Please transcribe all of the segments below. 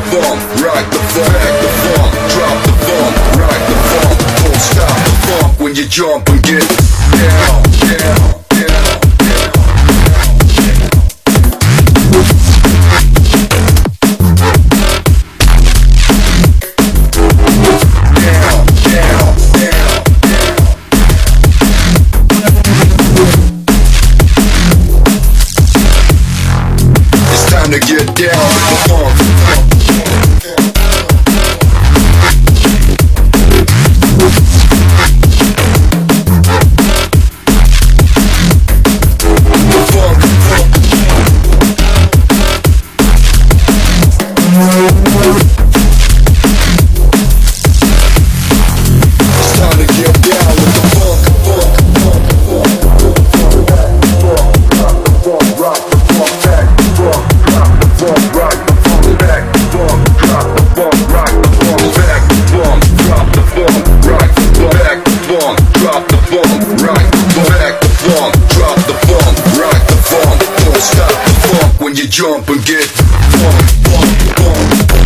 funk, rock the funk, back the funk, drop the funk, rock the funk, don't stop the funk when you jump and get down, down. To get down with the funk. It's time to get down with the funk. Rock the funk, back the funk. Rock the funk, back the funk, drop the funk, rock the funk, back the funk, drop the funk, rock the funk, back the funk, drop the funk, rock the funk, back the funk, drop the funk, rock the funk, don't stop the funk when you jump and get funk, funk, funk.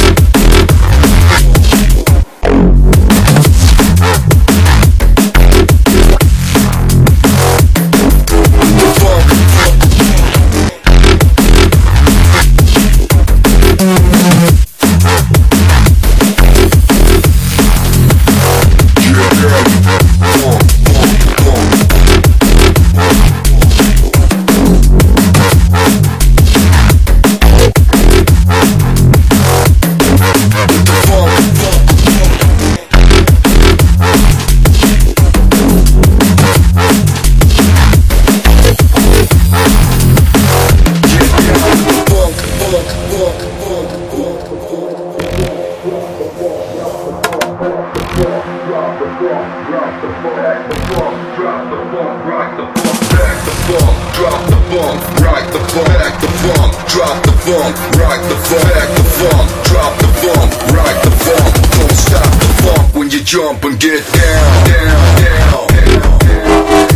Drop the funk, rock the funk, back the funk, drop the funk, rock the funk, back the funk, drop the funk, rock the funk, don't stop the funk when you jump and get down, down, down, down, down.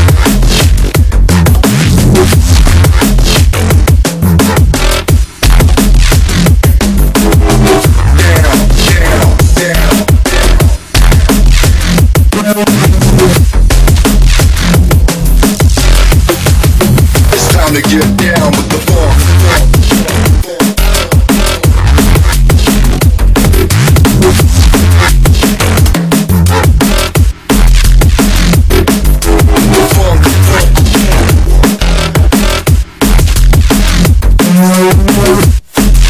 To get down with the funk.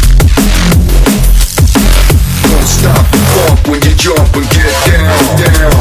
Don't stop the funk when you jump and get down, down.